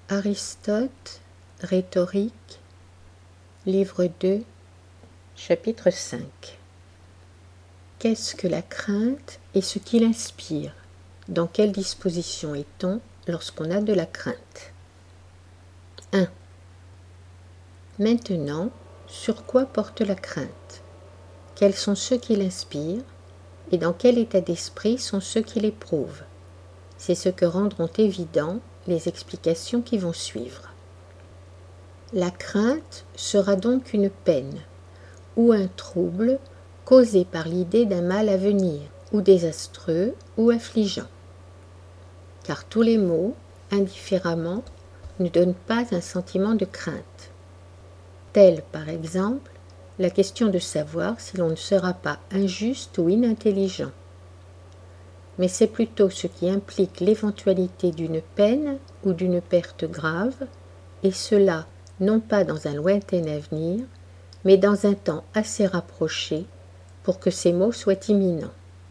Aristote, Rhétorique, livre 2, chapitre 5. Qu'est-ce que la crainte et ce qui l'inspire? Dans quelle disposition est-on lorsqu'on a de la crainte? 1. Maintenant, sur quoi porte la crainte? Quels sont ceux qui l'inspirent? Et dans quel état d'esprit sont ceux qui l'éprouvent? C'est ce que rendront évident les explications qui vont suivre. La crainte sera donc une peine ou un trouble causé par l'idée d'un mal à venir, ou désastreux ou affligeant. Car tous les mots, indifféremment, ne donnent pas un sentiment de crainte. Tel, par exemple, la question de savoir si l'on ne sera pas injuste ou inintelligent. Mais c'est plutôt ce qui implique l'éventualité d'une peine ou d'une perte grave, et cela non pas dans un lointain avenir, mais dans un temps assez rapproché pour que ces mots soient imminents.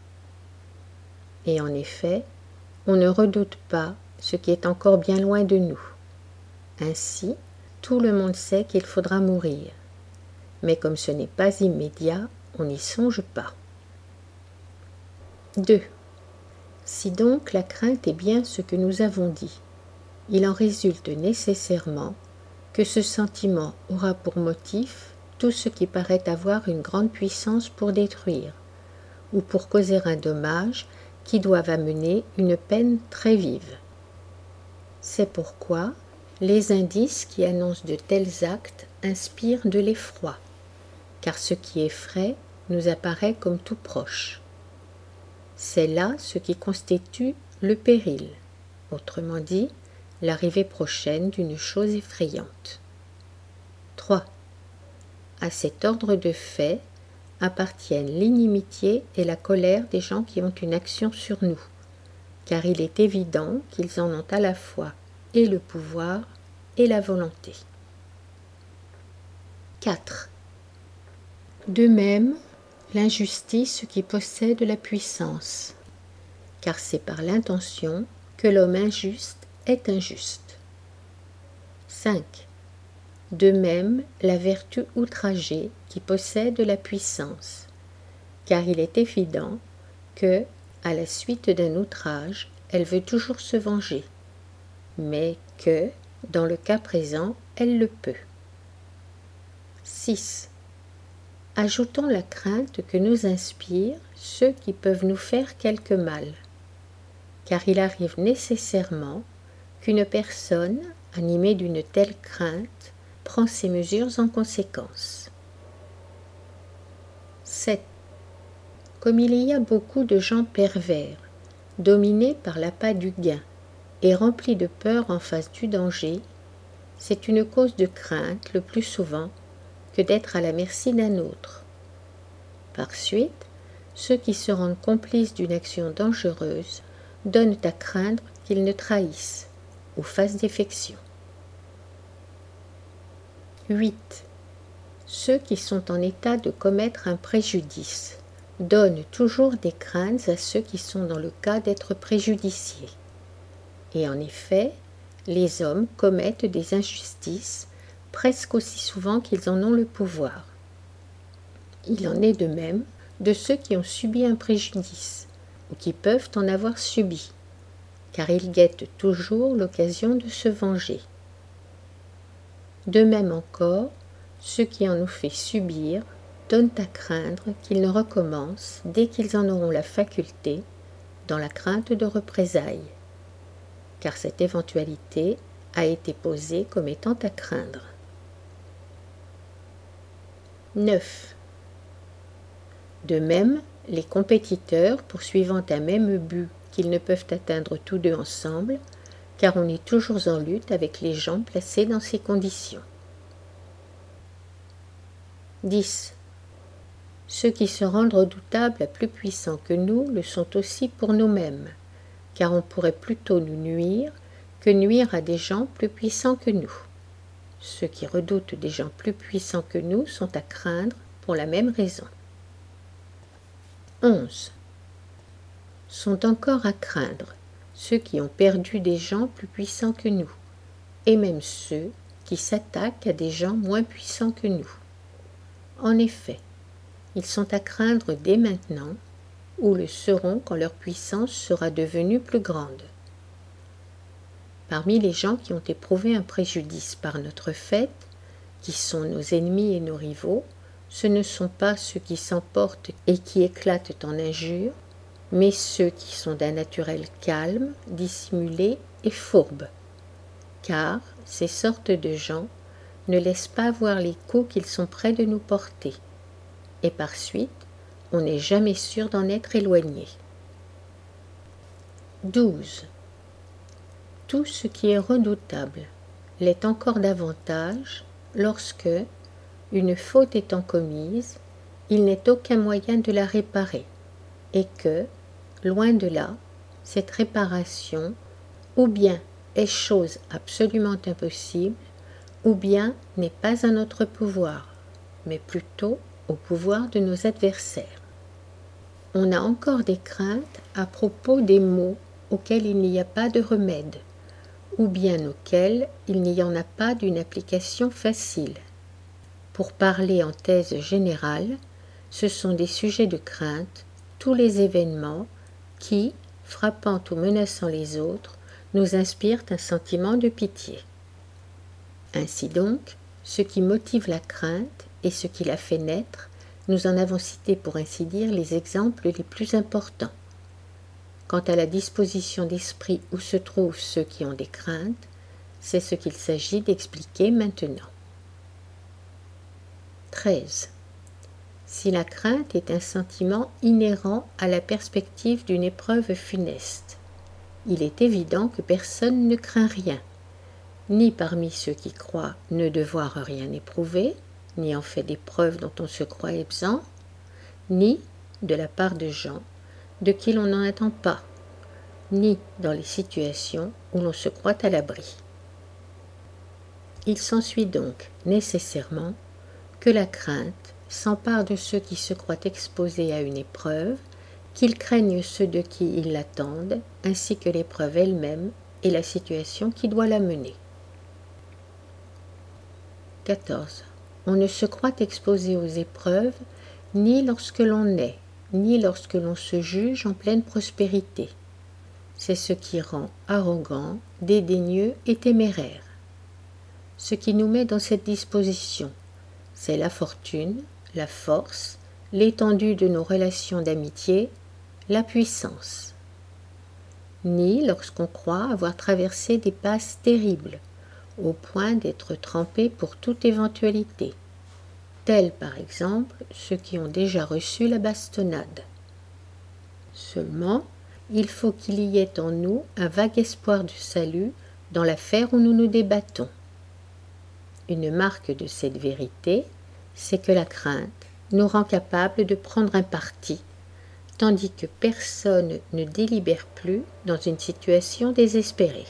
Et en effet, on ne redoute pas ce qui est encore bien loin de nous. Ainsi, tout le monde sait qu'il faudra mourir. Mais comme ce n'est pas immédiat, on n'y songe pas. 2. Si donc la crainte est bien ce que nous avons dit, il en résulte nécessairement que ce sentiment aura pour motif tout ce qui paraît avoir une grande puissance pour détruire, ou pour causer un dommage qui doivent amener une peine très vive. C'est pourquoi les indices qui annoncent de tels actes inspirent de l'effroi, car ce qui effraie nous apparaît comme tout proche. C'est là ce qui constitue le péril, autrement dit, l'arrivée prochaine d'une chose effrayante. 3. À cet ordre de faits appartiennent l'inimitié et la colère des gens qui ont une action sur nous, car il est évident qu'ils en ont à la fois et le pouvoir et la volonté. 4. De même, l'injustice qui possède la puissance, car c'est par l'intention que l'homme injuste est injuste. 5. De même, la vertu outragée qui possède la puissance, car il est évident que, à la suite d'un outrage, elle veut toujours se venger, mais que, dans le cas présent, elle le peut. 6. Ajoutons la crainte que nous inspirent ceux qui peuvent nous faire quelque mal, car il arrive nécessairement qu'une personne, animée d'une telle crainte, prend ses mesures en conséquence. 7. Comme il y a beaucoup de gens pervers, dominés par l'appât du gain et remplis de peur en face du danger, c'est une cause de crainte le plus souvent que d'être à la merci d'un autre. Par suite, ceux qui se rendent complices d'une action dangereuse donnent à craindre qu'ils ne trahissent ou fassent défection. 8. Ceux qui sont en état de commettre un préjudice donnent toujours des craintes à ceux qui sont dans le cas d'être préjudiciés. Et en effet, les hommes commettent des injustices presque aussi souvent qu'ils en ont le pouvoir. Il en est de même de ceux qui ont subi un préjudice ou qui peuvent en avoir subi, car ils guettent toujours l'occasion de se venger. De même encore, ceux qui en ont fait subir donnent à craindre qu'ils ne recommencent dès qu'ils en auront la faculté, dans la crainte de représailles, car cette éventualité a été posée comme étant à craindre. 9. De même, les compétiteurs poursuivant un même but qu'ils ne peuvent atteindre tous deux ensemble, car on est toujours en lutte avec les gens placés dans ces conditions. 10. Ceux qui se rendent redoutables à plus puissants que nous le sont aussi pour nous-mêmes, car on pourrait plutôt nous nuire que nuire à des gens plus puissants que nous. Ceux qui redoutent des gens plus puissants que nous sont à craindre pour la même raison. 11. Sont encore à craindre ceux qui ont perdu des gens plus puissants que nous, et même ceux qui s'attaquent à des gens moins puissants que nous. En effet, ils sont à craindre dès maintenant, ou le seront quand leur puissance sera devenue plus grande. Parmi les gens qui ont éprouvé un préjudice par notre fait, qui sont nos ennemis et nos rivaux, ce ne sont pas ceux qui s'emportent et qui éclatent en injures, mais ceux qui sont d'un naturel calme, dissimulé et fourbe. Car ces sortes de gens ne laissent pas voir les coups qu'ils sont prêts de nous porter, et par suite, on n'est jamais sûr d'en être éloigné. 12. Tout ce qui est redoutable l'est encore davantage lorsque, une faute étant commise, il n'est aucun moyen de la réparer, et que, loin de là, cette réparation, ou bien est chose absolument impossible, ou bien n'est pas à notre pouvoir, mais plutôt au pouvoir de nos adversaires. On a encore des craintes à propos des maux auxquels il n'y a pas de remède, ou bien auxquels il n'y en a pas d'une application facile. Pour parler en thèse générale, ce sont des sujets de crainte, tous les événements qui, frappant ou menaçant les autres, nous inspirent un sentiment de pitié. Ainsi donc, ce qui motive la crainte et ce qui la fait naître, nous en avons cité pour ainsi dire les exemples les plus importants. Quant à la disposition d'esprit où se trouvent ceux qui ont des craintes, c'est ce qu'il s'agit d'expliquer maintenant. 13. Si la crainte est un sentiment inhérent à la perspective d'une épreuve funeste, il est évident que personne ne craint rien, ni parmi ceux qui croient ne devoir rien éprouver, ni en fait d'épreuves dont on se croit exempt, ni de la part de gens de qui l'on n'en attend pas, ni dans les situations où l'on se croit à l'abri. Il s'ensuit donc nécessairement que la crainte s'empare de ceux qui se croient exposés à une épreuve, qu'ils craignent ceux de qui ils l'attendent, ainsi que l'épreuve elle-même et la situation qui doit la mener. 14. On ne se croit exposé aux épreuves ni lorsque l'on est, ni lorsque l'on se juge en pleine prospérité. C'est ce qui rend arrogant, dédaigneux et téméraire. Ce qui nous met dans cette disposition, c'est la fortune, la force, l'étendue de nos relations d'amitié, la puissance. Ni lorsqu'on croit avoir traversé des passes terribles, au point d'être trempé pour toute éventualité, tels par exemple ceux qui ont déjà reçu la bastonnade. Seulement, il faut qu'il y ait en nous un vague espoir du salut dans l'affaire où nous nous débattons. Une marque de cette vérité, c'est que la crainte nous rend capables de prendre un parti, tandis que personne ne délibère plus dans une situation désespérée.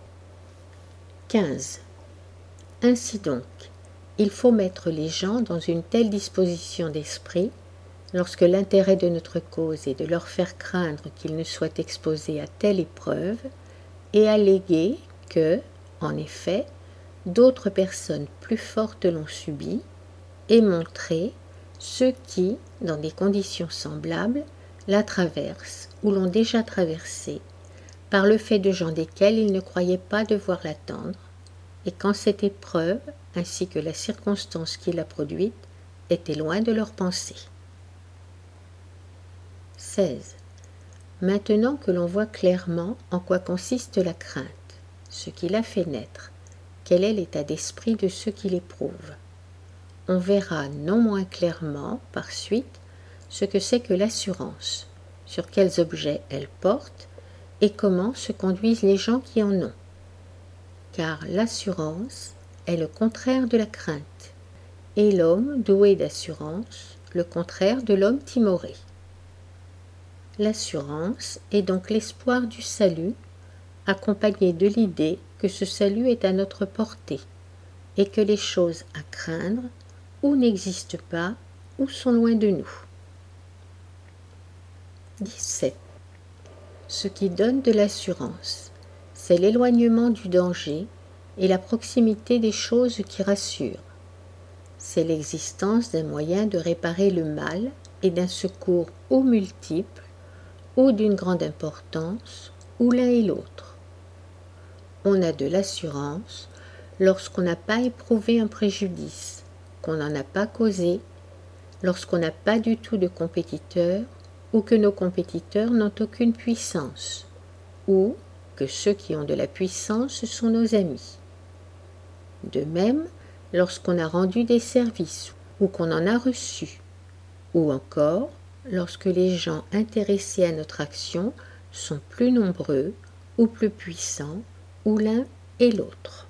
15. Ainsi donc, il faut mettre les gens dans une telle disposition d'esprit, lorsque l'intérêt de notre cause est de leur faire craindre qu'ils ne soient exposés à telle épreuve, et alléguer que, en effet, d'autres personnes plus fortes l'ont subi, et montrer ceux qui, dans des conditions semblables, la traversent ou l'ont déjà traversée, par le fait de gens desquels ils ne croyaient pas devoir l'attendre, et quand cette épreuve, ainsi que la circonstance qui l'a produite, était loin de leur pensée. 16. Maintenant que l'on voit clairement en quoi consiste la crainte, ce qui la fait naître, quel est l'état d'esprit de ceux qui l'éprouvent, on verra non moins clairement, par suite, ce que c'est que l'assurance, sur quels objets elle porte, et comment se conduisent les gens qui en ont. Car l'assurance est le contraire de la crainte, et l'homme doué d'assurance, le contraire de l'homme timoré. L'assurance est donc l'espoir du salut, accompagné de l'idée que ce salut est à notre portée, et que les choses à craindre ou n'existent pas ou sont loin de nous. 17. Ce qui donne de l'assurance, c'est l'éloignement du danger est la proximité des choses qui rassurent. C'est l'existence d'un moyen de réparer le mal et d'un secours ou multiple, ou d'une grande importance, ou l'un et l'autre. On a de l'assurance lorsqu'on n'a pas éprouvé un préjudice, qu'on n'en a pas causé, lorsqu'on n'a pas du tout de compétiteurs, ou que nos compétiteurs n'ont aucune puissance, ou que ceux qui ont de la puissance sont nos amis. De même, lorsqu'on a rendu des services ou qu'on en a reçu, ou encore lorsque les gens intéressés à notre action sont plus nombreux ou plus puissants, ou l'un et l'autre.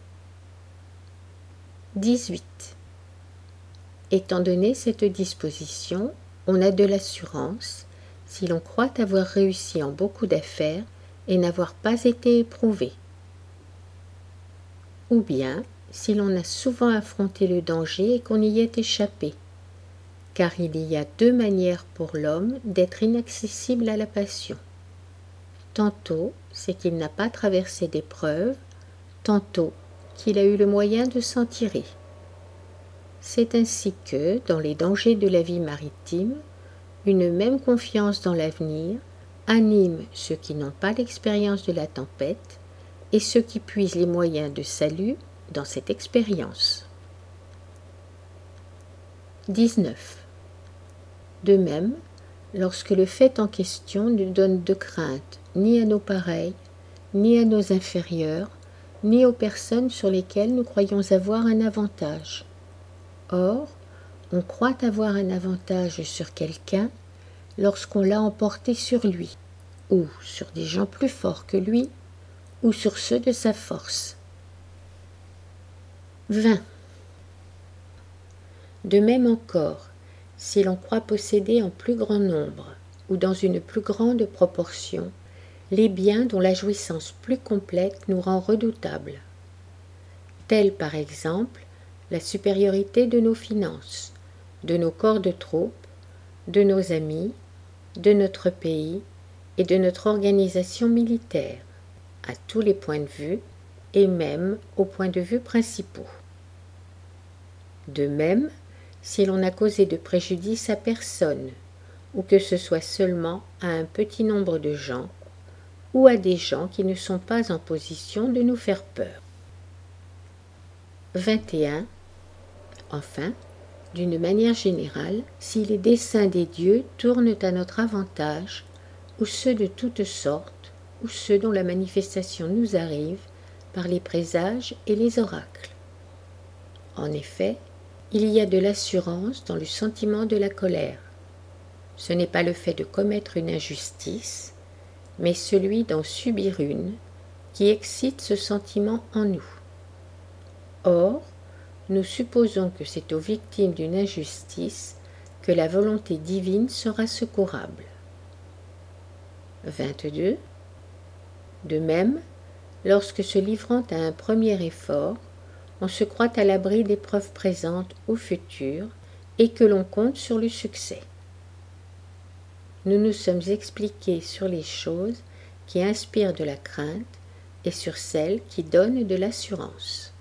18. Étant donné cette disposition, on a de l'assurance si l'on croit avoir réussi en beaucoup d'affaires et n'avoir pas été éprouvé. Ou bien si l'on a souvent affronté le danger et qu'on y est échappé, car il y a deux manières pour l'homme d'être inaccessible à la passion. Tantôt, c'est qu'il n'a pas traversé d'épreuves, tantôt qu'il a eu le moyen de s'en tirer. C'est ainsi que, dans les dangers de la vie maritime, une même confiance dans l'avenir anime ceux qui n'ont pas l'expérience de la tempête et ceux qui puisent les moyens de salut dans cette expérience. 19. De même, lorsque le fait en question ne donne de crainte ni à nos pareils, ni à nos inférieurs, ni aux personnes sur lesquelles nous croyons avoir un avantage. Or, on croit avoir un avantage sur quelqu'un lorsqu'on l'a emporté sur lui, ou sur des gens plus forts que lui, ou sur ceux de sa force. 20. De même encore, si l'on croit posséder en plus grand nombre, ou dans une plus grande proportion, les biens dont la jouissance plus complète nous rend redoutables, tels par exemple la supériorité de nos finances, de nos corps de troupes, de nos amis, de notre pays et de notre organisation militaire, à tous les points de vue et même aux points de vue principaux. De même, si l'on a causé de préjudice à personne, ou que ce soit seulement à un petit nombre de gens, ou à des gens qui ne sont pas en position de nous faire peur. 21. Enfin, d'une manière générale, si les desseins des dieux tournent à notre avantage, ou ceux de toutes sortes, ou ceux dont la manifestation nous arrive par les présages et les oracles. En effet, il y a de l'assurance dans le sentiment de la colère. Ce n'est pas le fait de commettre une injustice, mais celui d'en subir une, qui excite ce sentiment en nous. Or, nous supposons que c'est aux victimes d'une injustice que la volonté divine sera secourable. 22. De même, lorsque se livrant à un premier effort, on se croit à l'abri d'épreuves présentes ou futures et que l'on compte sur le succès. Nous nous sommes expliqués sur les choses qui inspirent de la crainte et sur celles qui donnent de l'assurance.